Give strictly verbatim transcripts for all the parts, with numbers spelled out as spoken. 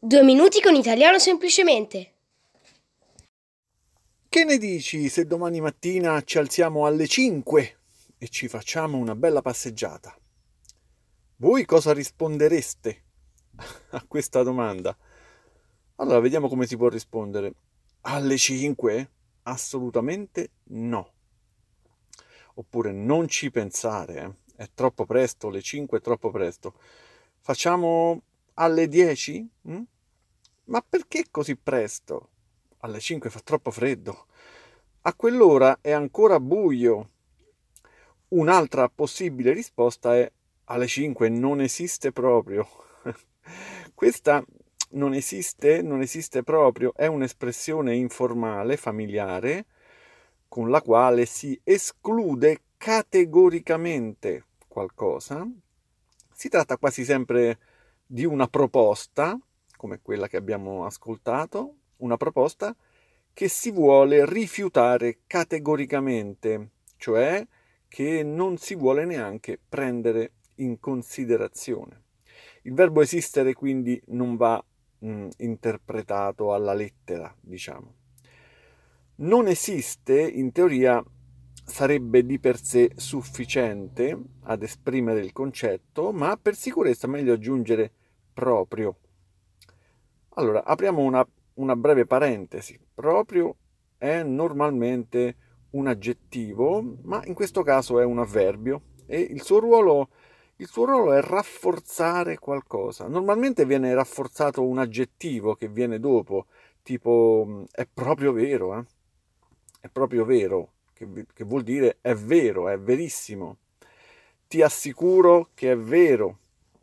Due minuti con italiano semplicemente. Che ne dici se domani mattina ci alziamo alle cinque e ci facciamo una bella passeggiata? Voi cosa rispondereste a questa domanda? Allora, vediamo come si può rispondere. Alle cinque? Assolutamente no. Oppure non ci pensare, eh. È troppo presto, le cinque è troppo presto. Facciamo alle dieci? Mm? Ma perché così presto? Alle cinque fa troppo freddo. A quell'ora è ancora buio. Un'altra possibile risposta è alle cinque non esiste proprio. Questa non esiste, non esiste proprio, è un'espressione informale, familiare, con la quale si esclude categoricamente qualcosa. Si tratta quasi sempre di una proposta, come quella che abbiamo ascoltato, una proposta che si vuole rifiutare categoricamente, cioè che non si vuole neanche prendere in considerazione. Il verbo esistere quindi non va mh, interpretato alla lettera, diciamo. Non esiste, in teoria, sarebbe di per sé sufficiente ad esprimere il concetto, ma per sicurezza è meglio aggiungere proprio. Allora, apriamo una, una breve parentesi. Proprio è normalmente un aggettivo, ma in questo caso è un avverbio e il suo ruolo, il suo ruolo è rafforzare qualcosa. Normalmente viene rafforzato un aggettivo che viene dopo, tipo è proprio vero, eh? È proprio vero, che, che vuol dire è vero, è verissimo. Ti assicuro che è vero.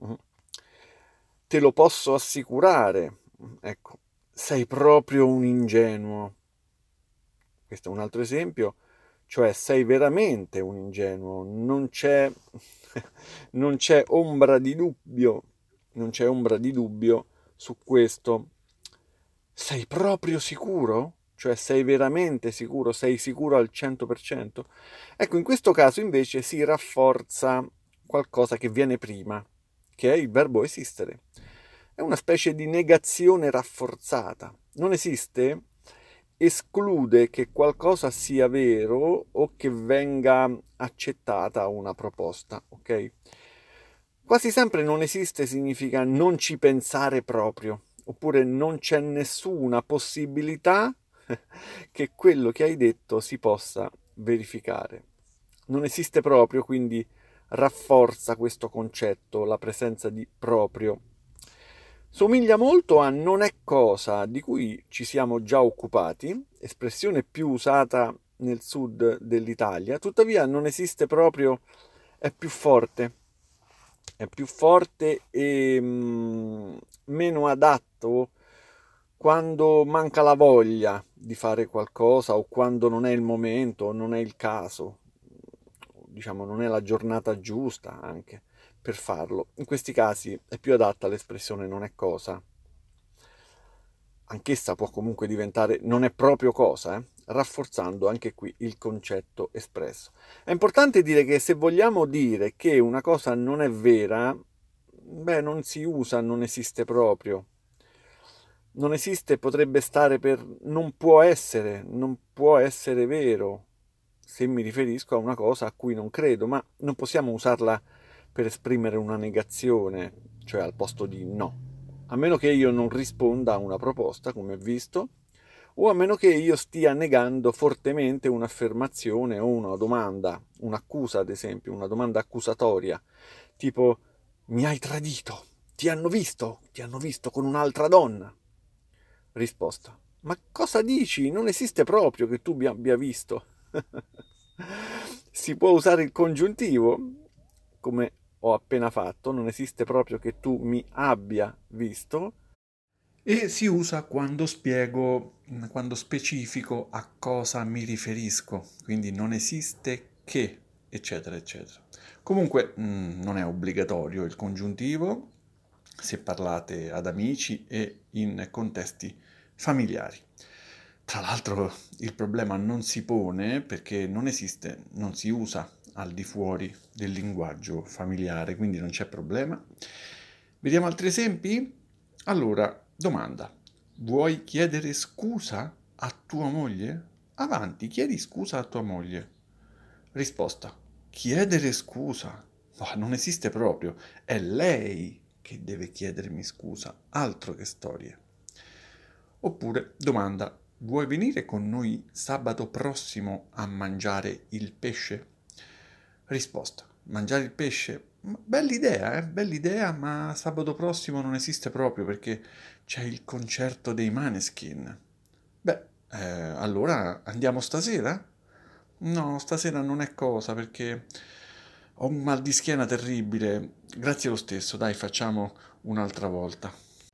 Te lo posso assicurare. Ecco, sei proprio un ingenuo. Questo è un altro esempio, cioè sei veramente un ingenuo, non c'è, non c'è ombra di dubbio, non c'è ombra di dubbio su questo. Sei proprio sicuro? Cioè sei veramente sicuro? Sei sicuro al cento per cento? Ecco, in questo caso invece si rafforza qualcosa che viene prima, che è il verbo esistere. È una specie di negazione rafforzata. Non esiste? Esclude che qualcosa sia vero o che venga accettata una proposta, ok? Quasi sempre non esiste significa non ci pensare proprio, oppure non c'è nessuna possibilità che quello che hai detto si possa verificare. Non esiste proprio, quindi rafforza questo concetto, la presenza di proprio. Somiglia molto a non è cosa, di cui ci siamo già occupati, espressione più usata nel sud dell'Italia, tuttavia non esiste proprio, è più forte, è più forte e mm, meno adatto quando manca la voglia di fare qualcosa o quando non è il momento o non è il caso, diciamo non è la giornata giusta anche per farlo. In questi casi è più adatta l'espressione non è cosa. Anch'essa può comunque diventare non è proprio cosa, eh? Rafforzando anche qui il concetto espresso. È importante dire che se vogliamo dire che una cosa non è vera, beh, non si usa, non esiste proprio. Non esiste, potrebbe stare per non può essere, non può essere vero, se mi riferisco a una cosa a cui non credo, ma non possiamo usarla per esprimere una negazione, cioè al posto di no. A meno che io non risponda a una proposta, come visto, o a meno che io stia negando fortemente un'affermazione o una domanda, un'accusa ad esempio, una domanda accusatoria, tipo mi hai tradito, ti hanno visto, ti hanno visto con un'altra donna. Risposta, ma cosa dici? Non esiste proprio che tu mi abbia visto. Si può usare il congiuntivo, come ho appena fatto, non esiste proprio che tu mi abbia visto, e si usa quando spiego, quando specifico a cosa mi riferisco, quindi non esiste che, eccetera, eccetera. Comunque mh, non è obbligatorio il congiuntivo se parlate ad amici e in contesti familiari. Tra l'altro il problema non si pone perché non esiste, non si usa al di fuori del linguaggio familiare, quindi non c'è problema. Vediamo altri esempi? Allora, Domanda. Vuoi chiedere scusa a tua moglie? Avanti, chiedi scusa a tua moglie. Risposta. Chiedere scusa? Ma non esiste proprio. È lei che deve chiedermi scusa. Altro che storie. Oppure, domanda. Vuoi venire con noi sabato prossimo a mangiare il pesce? Risposta. Mangiare il pesce? Ma bella idea, eh? Bella idea, ma sabato prossimo non esiste proprio perché c'è il concerto dei Maneskin. Beh, eh, allora andiamo stasera? No, stasera non è cosa perché ho un mal di schiena terribile. Grazie lo stesso, dai, facciamo un'altra volta.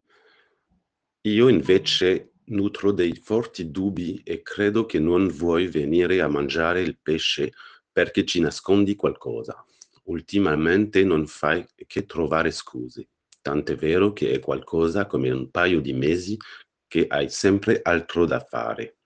Io invece nutro dei forti dubbi e credo che non vuoi venire a mangiare il pesce perché ci nascondi qualcosa. Ultimamente non fai che trovare scuse, tant'è vero che è qualcosa come un paio di mesi che hai sempre altro da fare.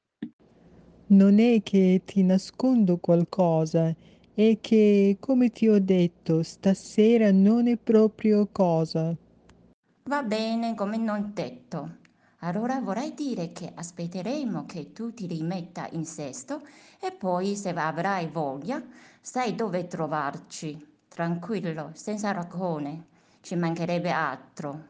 Non è che ti nascondo qualcosa, è che, come ti ho detto, stasera non è proprio cosa. Va bene, come non detto. Allora vorrei dire che aspetteremo che tu ti rimetta in sesto e poi, se avrai voglia, sai dove trovarci. Tranquillo, senza rancone. Ci mancherebbe altro.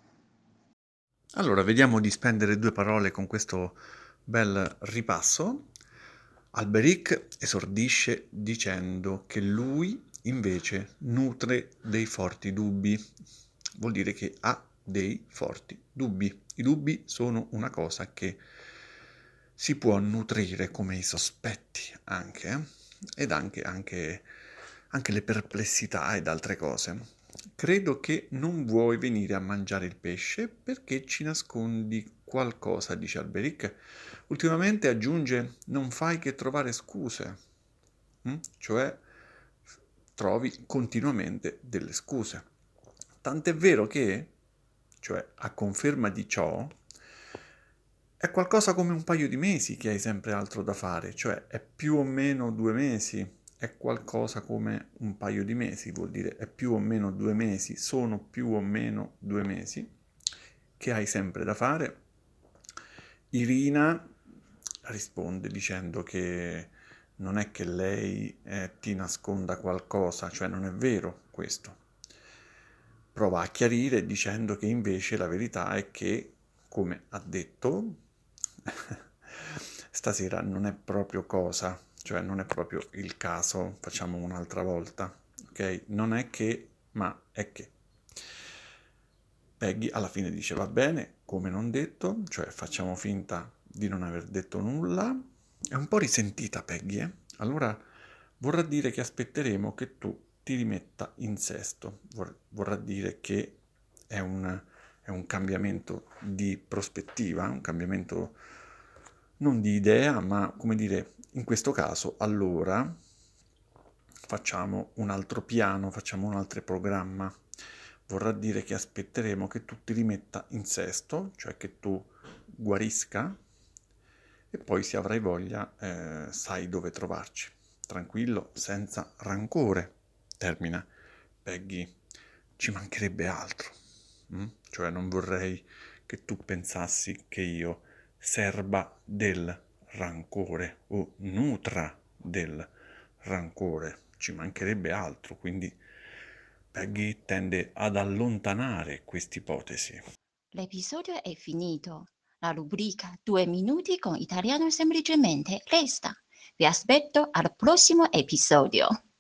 Allora, vediamo di spendere due parole con questo bel ripasso. Alberic esordisce dicendo che lui invece nutre dei forti dubbi. Vuol dire che ha dei forti dubbi. I dubbi sono una cosa che si può nutrire come i sospetti anche, eh? Ed anche, anche, anche le perplessità ed altre cose. Credo che non vuoi venire a mangiare il pesce perché ci nascondi qualcosa, dice Alberic. Ultimamente aggiunge, non fai che trovare scuse, mm? Cioè trovi continuamente delle scuse. Tant'è vero che, cioè a conferma di ciò, è qualcosa come un paio di mesi che hai sempre altro da fare, cioè è più o meno due mesi, è qualcosa come un paio di mesi, vuol dire è più o meno due mesi, sono più o meno due mesi che hai sempre da fare. Irina risponde dicendo che non è che lei eh, ti nasconda qualcosa, cioè non è vero questo. Prova a chiarire dicendo che invece la verità è che, come ha detto, stasera non è proprio cosa, cioè non è proprio il caso, facciamo un'altra volta, ok? Non è che, ma è che. Peggy alla fine dice va bene, come non detto, cioè facciamo finta di non aver detto nulla. È un po' risentita Peggy, eh? Allora vorrà dire che aspetteremo che tu ti rimetta in sesto, Vor- vorrà dire che è un, è un cambiamento di prospettiva, un cambiamento non di idea, ma come dire, in questo caso allora facciamo un altro piano, facciamo un altro programma. Vorrà dire che aspetteremo che tu ti rimetta in sesto, cioè che tu guarisca e poi se avrai voglia eh, sai dove trovarci. Tranquillo, senza rancore. Termina Peggy. Ci mancherebbe altro. Mm? Cioè non vorrei che tu pensassi che io serba del rancore o nutra del rancore. Ci mancherebbe altro, quindi Peggy tende ad allontanare quest'ipotesi. L'episodio è finito. La rubrica Due minuti con italiano semplicemente resta. Vi aspetto al prossimo episodio.